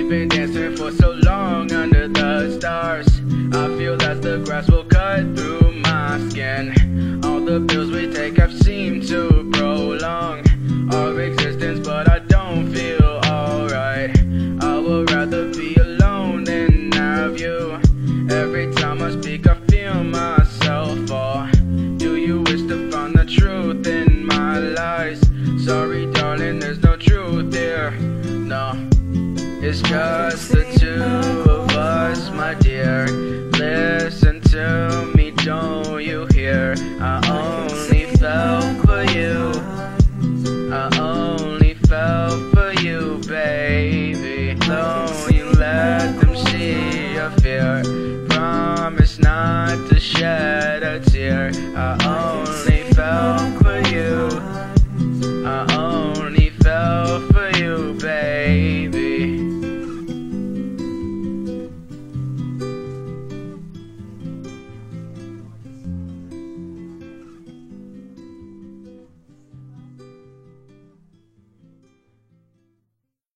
been dancing for so long under the stars. I feel that the grass will cut through my skin. All the pills we take have seemed to prolong our existence, but I don't feel alright. I would rather be alone than have you. Every time I speak I feel myself fall. Do you wish to find the truth in my lies? Sorry darling, there's no truth here, no. It's just the two of us, my dear. Listen to me, don't